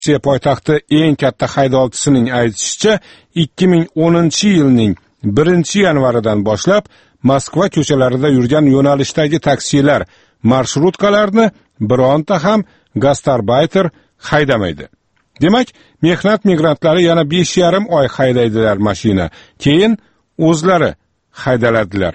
Rossiya poytaxti eng katta haydovchisining aytishicha, 2010-yilning 1-yanvaridan boshlab Moskva ko'chalarida yurgan yo'nalishdagi taksilar, marshrutkalarni bironta ham gastarbayter haydamaydi. Demak, mehnat migrantlari yana 5,5 oy haydaydilar mashina, keyin o'zlari haydaladilar.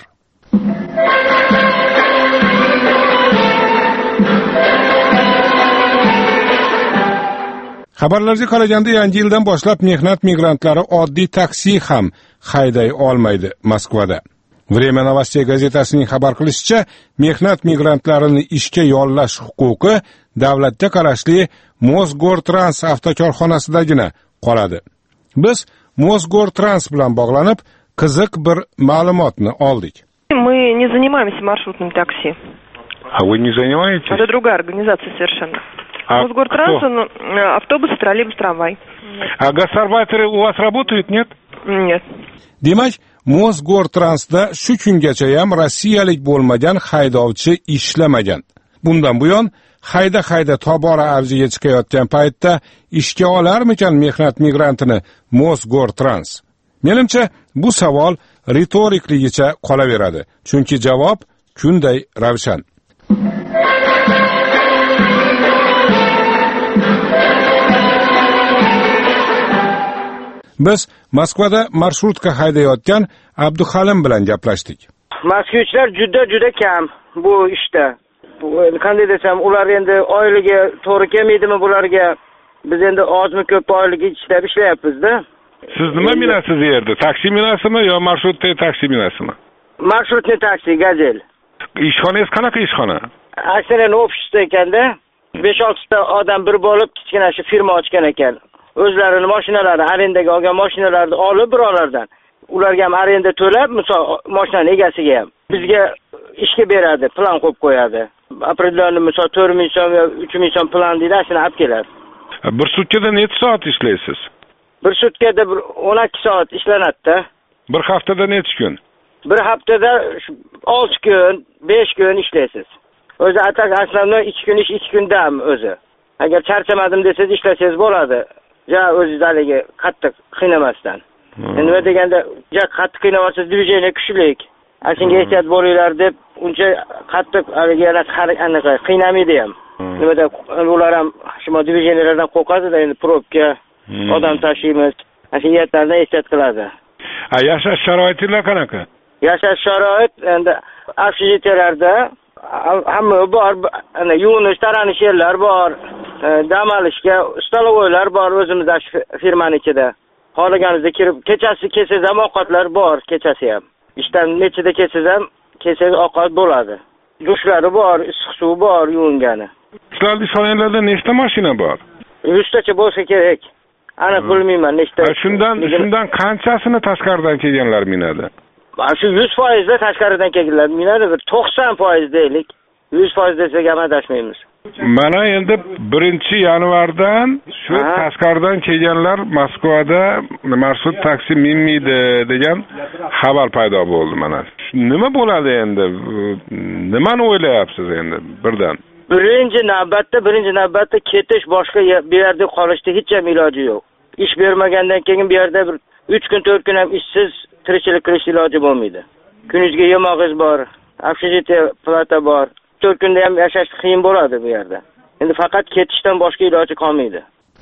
Xabarlarga qaraganda, yangi yildan boshlab mehnat migrantlari oddiy taksi ham hayday olmaydi Moskvada. Время новостей gazetasining xabar qilishicha, mehnat migrantlarini ishga yollash huquqi davlatga qarashli Mosgortrans avtokorxonasidagina qoladi. Biz Mosgortrans bilan bog'lanib, qiziq bir ma'lumotni oldik. Мы не занимаемся маршрутным такси. А вы не занимаетесь? Это другая организация совершенно. Мосгортранс, автобус, троллейбус, трамвай. А гастарбайтеры у вас работают, нет? Нет. Demak, Mosgortransda shu kungacha ham rossiyalik bo'lmagan haydovchi ishlamagan. Bundan buyon hayda tobora avjiga chiqayotgan paytda ishga olarmikan mehnat migrantini Mosgortrans? Menimcha, bu savol ritorikligicha qolaveradi, chunki javob shunday ravshan. Biz Moskvada marshrutka haydayotgan Abduhalim bilan gaplashdik. Moskvachlar juda kam bu ishda. Qanday desam, ular endi oyligi to'g'ri kelmaydimi bularga? Biz endi ozmi ko'p oyligi ishlab ishlayapmiz-da. Siz nima minasiz yerda? Taksi minasizmi yo marshrutka taksi minasizmi? Marshrutka taksi, Gazel. Ishxonangiz qanaqa ishxona? Aksariyat ofisda ekanda, 5-6 ta odam bir bo'lib kichkina shu firma ochgan ekan. O'zlarining mashinalari, arendaga olgan mashinalarni olib birovlardan. Ularga ham arenda to'lab, misol mashinaning egasiga ham bizga ishga beradi, plan qo'yib qo'yadi. Определенный misol 4,000 so'm yo 3,000 so'm plan deydi, shuni olib keladi. Bir sutkada necha soat ishlaysiz? Bir sutkada 12 soat ishlanadi-da. Bir haftada necha kun? Bir haftada 6 kun, 5 kun ishlaysiz. O'zi aslida 2 kun ish, 2 kun dam o'zi. Agar charchamadim desangiz ishlasangiz bo'ladi. Ja o'zingizlarga qattiq qiynamasdan. Nima deganda, ja qattiq qiynamasiz, dvijeniya kuchlik. Shunga ehtiyot bo'linglar deb uncha qattiq anaqa qiynamaydi ham. Nimada ular ham shu dvijeniyalardan qo'rqadi-da, endi probka, odam tashiymiz. Shu yerlardan ehtiyot qiladi. Yashash sharoitlari qanaqa? Yashash sharoit endi общежитияларда hamma bor, ana yuvinish, taranish yerlar bor. Dam olishga stolovoylar bor o'zimizda firmaning ichida. Xohlaganingizda kirib, kechasi kelsangiz ham ovqatlar bor, kechasi ham. Ishdan nechida kelsangiz ham, kelsangiz ovqat bo'ladi. Dushlari bor, issiq suv bor, yuvingani. Sizlarning ishxonalarda nechta mashina bor? 100 tacha bo'lsa kerak. Aniq bilmayman nechta. Shundan qanchasini tashqaridan kelganlar minadi? Shu 100% da tashqaridan kelganlar minadi, 90% deylik. 100% desak ham adashmaymiz. Mana endi 1-yanvardan shu tashqaridan kelganlar Moskvada marshrut taksi minmaydi degan xabar paydo bo'ldi mana. Nima bo'ladi endi? Nimani o'ylayapsiz endi birdan? Birinchi navbatda ketish, boshqa bu yerda qolishda hech ham iloji yo'q. Ish bermagandan keyin bu yerda 3 kun 4 kun ham ishsiz tirikchilik qilish iloji bo'lmaydi. Kuningizga yemog'ingiz bor, общежитие plata bor. 4 kunda ham yashash qiyin bo'ladi bu yerda. Endi faqat ketishdan boshqa iloji qolmaydi.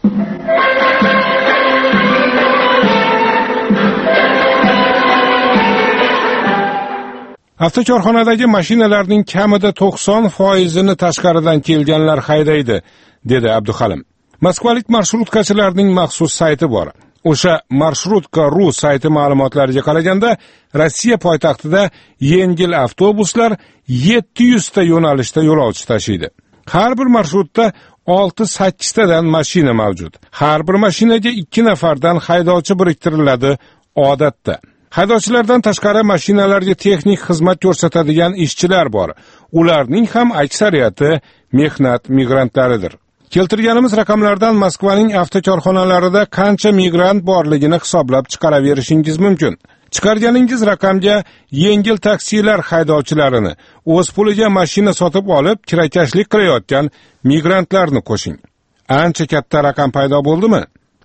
Avtokorxonadagi mashinalarning kamida 90%ni tashqaridan kelganlar haydaydi, dedi Abduhalim. Moskvalik marshrutkachilarning maxsus sayti bor. O'sha Marsrutka.ru sayti ma'lumotlariga qaraganda, Rossiya poytaxtida yengil avtobuslar 700 ta yo'nalishda yo'lovchi tashiydi. Har bir marshrutda 6-8 tadan mashina mavjud. Har bir mashinaga 2 nafardan haydovchi biriktiriladi odatda. Haydovchilardan tashqari mashinalarga texnik xizmat ko'rsatadigan ishchilar bor. Ularning ham aksariyati mehnat migrantlaridir. Keltirganimiz raqamlardan Moskvaning avtokorxonalarida qancha migrant borligini hisoblab chiqaraverishingiz mumkin. Chiqarganingiz raqamga yengil taksilar haydovchilarini, o'z puliga mashina sotib olib, kirakashlik qilayotgan migrantlarni qo'shing. ancha katta raqam paydo bo'ldimi?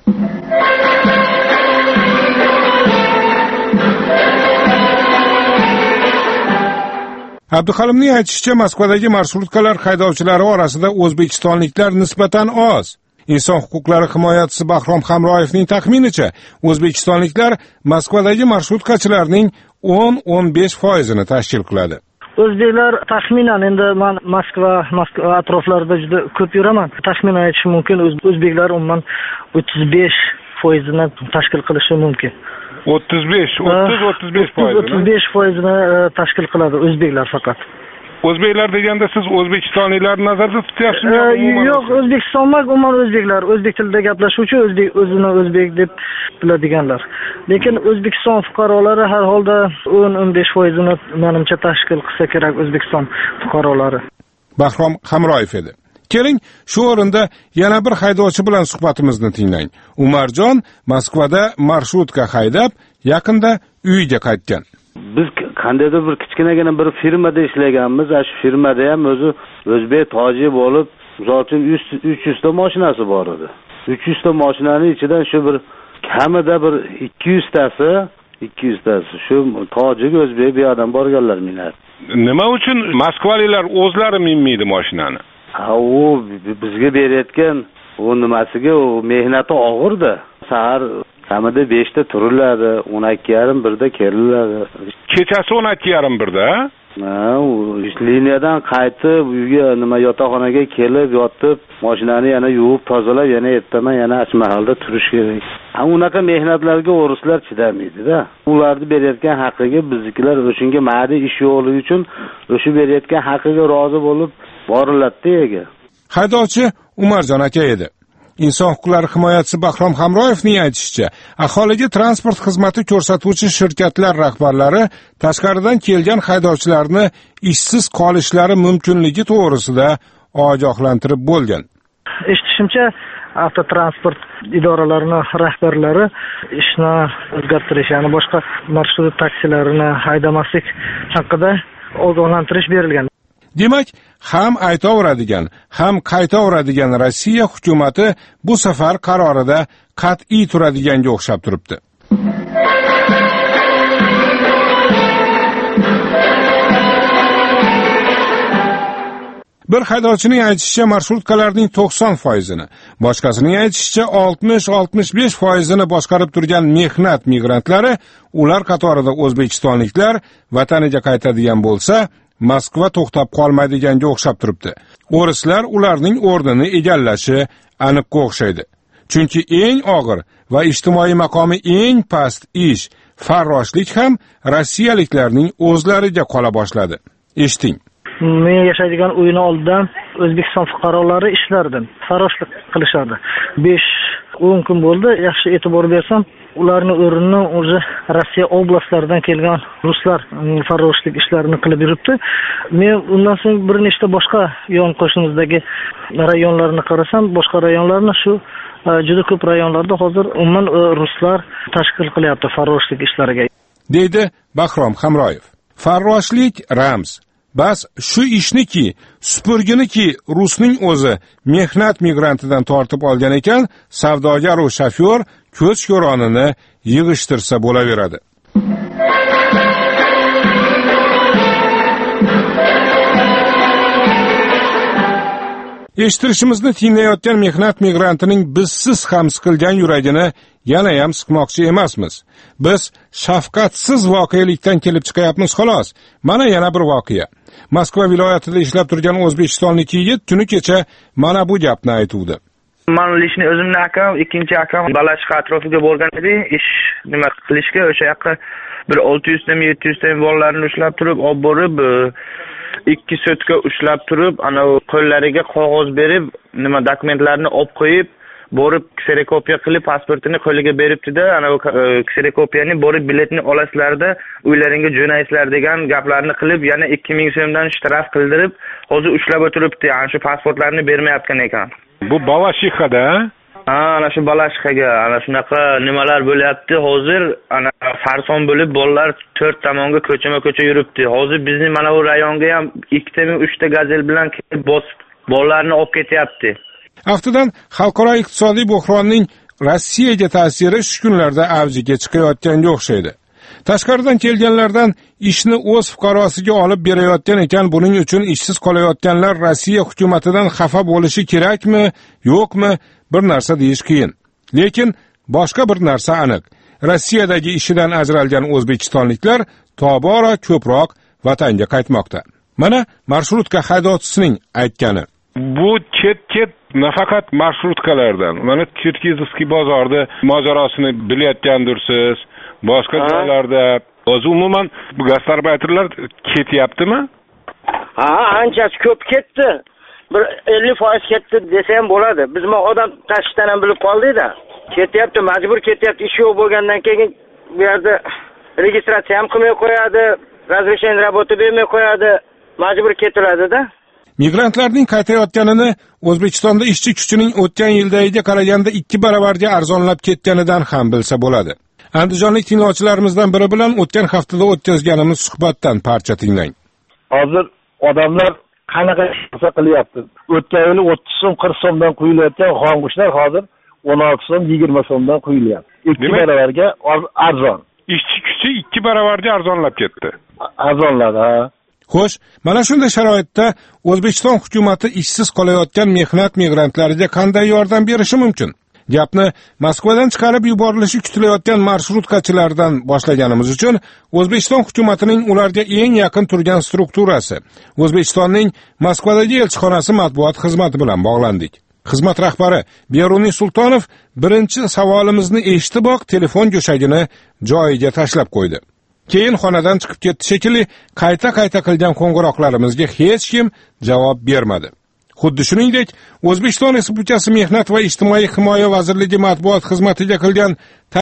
Abduhalimning aytishicha, Moskvadagi marshrutkalar haydovchilari orasida o'zbekistonliklar nisbatan oz. Inson huquqlari himoyachisi Bahrom Hamroyevning taxminicha, o'zbekistonliklar Moskvadagi marshrutkachilarning 10-15% tashkil qiladi. O'zbeklar taxminan, endi men Moskva atroflarida juda ko'p yuraman. Taxminan aytishim mumkin, o'zbeklar umuman 35% tashkil qilishi mumkin. 35% tashkil qiladi o'zbeklar faqat. O'zbeklar deganda siz o'zbekistonliklarni nazarda tutyapsizmi? Yo'q, O'zbekiston emas, umuman o'zbeklar, o'zbek tilida gaplashuvchi, o'zini o'zbek deb biladiganlar. Lekin O'zbekiston fuqarolari har holda 10-15% menimcha tashkil qilsa kerak O'zbekiston fuqarolari. Bahrom Hamroyev edi. Keling, shu o'rinda yana bir haydovchi bilan suhbatimizni tinglang. Umarjon Moskvada marsrutka haydab, yaqinda uyiga qaytgan. Biz qandaydir bir kichkinagina bir firmada ishlaganmiz. Shu firmada ham o'zi o'zbek, tojik bo'lib, misol uchun 300 ta mashinasi bor edi. 300 ta mashinaning ichidan shu bir kamida bir 200 tasi shu tojik, o'zbek bir odam borganlar minadi. Nima uchun moskvaliklar o'zlari minmaydi mashinani? U bizga berayotgan u nimasiga, u mehnati og'irdi. Sahar kamida 5 ta turiladi, 12:30 da keladi. Kechasi 12:30 da? Liniyadan qaytib uyga yotoqxonaga kelib yotib, mashinani yana yuvib tozalab, yana ertaman yana achmahalda turish kerak. Unaqa mehnatlarga o'rislar chidamaydi-da. Ularni berayotgan haqqiga biznikilar o'shunga ma'di ish yo'qligi uchun o'sha berayotgan haqqiga rozi bo'lib boriladi ega. Haydovchi Umarjon aka edi. Inson huquqlari himoyachisi Bahrom Hamroyevning aytishicha, aholiga transport xizmati ko'rsatuvchi shirkatlar rahbarlari tashqaridan kelgan haydovchilarni ishsiz qolishlari mumkinligi to'g'risida ogohlantirib bo'lgan. Eshitishimcha, avtotransport idoralarining rahbarlari ishni o'zgartirish, ya'ni boshqa marshrut taksilarini haydamaslik haqida ogohlantirish berilgan. Demak, ham aytaveradigan, ham qaytaveradigan Rossiya hukumati bu safar qarorida qat'iy turadiganga o'xshab turibdi. Bir haydovchining aytishicha, marshrutkalarning 90%ni, boshqasining aytishicha 60-65%ni boshqarib turgan mehnat migrantlari, ular qatorida o'zbekistonliklar vataniga qaytadigan bo'lsa, Moskva to'xtab qolmaydiganga o'xshab turibdi. O'rislar ularning o'rnini egallashi aniqqa o'xshaydi. Chunki eng og'ir va ijtimoiy maqomi eng past ish, farroshlik ham rossiyaliklarning o'zlariga qola boshladi. Eshiting. Men yashaydigan uyning oldidan O'zbekiston fuqarolari ishlardi, farroshlik qilishardi. 5-10 kun bo'ldi, yaxshi e'tibor bersam, ularning o'rnini o'zi Rossiya oblastlaridan kelgan ruslar farroshlik ishlarini qilib yuribdi. Men undan so'ng bir nechta boshqa yon qo'shnimizdagi rayonlarni qarasam, boshqa rayonlarni shu juda ko'p rayonlarda hozir umuman ruslar tashkil qilyapti farroshlik ishlariga. Deydi Bahrom Hamroyev. Farroshlik ramz. Bas shu ishniki, supurginiki rusning o'zi mehnat migrantidan tortib olgan ekan, savdogar va shofyor ko'z ko'ronini yig'ishtirsa bo'laveradi. Eshittirishimizni tinglayotgan mehnat migrantining bizsiz ham siqilgan yuragini yana ham siqmoqchi emasmiz. Biz shafqatsiz voqelikdan kelib chiqayapmiz xolos. Mana yana bir voqea. Moskva viloyatida ishlab turgan o'zbekistonlik yigit tuni kecha mana bu gapni aytuvdi. Men ishni o'zimning akam, ikkinchi akam Balashqa atrofiga borgan edi, ish nima qilishga, o'sha yoqqa bir 600 ta 700 ta bolalarni ushlab turib, olib borib 2 sotka ushlab turib, ana qo'llariga qog'oz berib, nima dokumentlarni olib qo'yib, borib kserokopiya qilib pasportini qo'liga beribdi-da, ana kserokopiyani borib biletni olasizlarda, uylaringga jo'naysizlar degan gaplarni qilib, yana 2000 so'mdan shtraf qildirib, hozir ushlab o'tiribdi. Ana shu pasportlarni bermayotgan ekan. Bu Balashqada? Ana shu Balashqaga, ana shunaqa nimalar bo'lyapti. Hozir ana sarson bo'lib bolalar 4 tomonga ko'chama-ko'cha yuribdi. Hozir bizning mana bu rayonga ham 2 ta 3 ta gazel bilan kelib bosib bolalarni olib ketyapti. Aftidan, xalqaro iqtisodiy bo'hronning Rossiyaga ta'siri shu kunlarda avjiga chiqayotganga o'xshaydi. Tashqaridan kelganlardan ishni o'z fuqarosiga olib berayotgan ekan, buning uchun ishsiz qolayotganlar Rossiya hukumatidan xafa bo'lishi kerakmi, yo'qmi, bir narsa deyish qiyin. Lekin boshqa bir narsa aniq. Rossiyadagi ishidan ajralgan o'zbekistonliklar tobora ko'proq vatanga qaytmoqda. Mana marshrutka haydovchisining aytgani. Bu chet nafaqat marshrutkalardan, mana Cherkezovskiy bozorda mojarosini bilayotgandirsiz, boshqa joylarda o'zi umuman bu gastarbayterlar ketyaptimi? Ha, anchasi ko'p ketdi. Bir 50% ketdi desam bo'ladi. Biz odam tashishdan ham bilib qoldik-da. Ketyapti, majbur ketyapti. Ish yo'q bo'lgandan keyin bu yerda registratsiya ham qilmay qo'yadi, razрешение работы bermay qo'yadi, majbur ketiladi-da. Migrantlarning qaytayotganini O'zbekistonda ishchi kuchining o'tgan yildagiga qaraganda 2 baravarga arzonlab ketganidan ham bilsa bo'ladi. Andijonlik tinglovchilarimizdan biri bilan o'tgan haftada o'tkazganimiz suhbatdan parcha tinglang. Hozir odamlar qanaqa ish qilyapti? O'tgan yili 30 so'm, 40 so'mdan quyilayotgan xongushlar hozir 16 so'm, 20 so'mdan quyilyapti. 2 baravarga arzon. Ishchi kuchi 2 baravarga arzonlab ketdi. Arzonladi, ha. Xo'sh, mana shunday sharoitda O'zbekiston hukumatı ishsiz qolayotgan mehnat migrantlariga qanday yordam berishi mumkin? Gapni Moskvadan chiqarib yuborilishi kutilayotgan marshrutkachilardan boshlaganimiz uchun O'zbekiston hukumatining ularga eng yaqin turgan strukturasi, O'zbekistonning Moskvadagi elchixonasi matbuot xizmati bilan bog'landik. Xizmat rahbari Beruniy Sultonov birinchi savolimizni eshitiboq telefon go'shagini joyiga tashlab qo'ydi. Keyin xonadan chiqib ketdi shekilli, qayta qilgan qo'ng'iroqlarimizga hech kim javob bermadi. Xuddi shuningdek, O'zbekiston Respublikasi Mehnat va ijtimoiy himoya vazirligi matbuot xizmatiga qilgan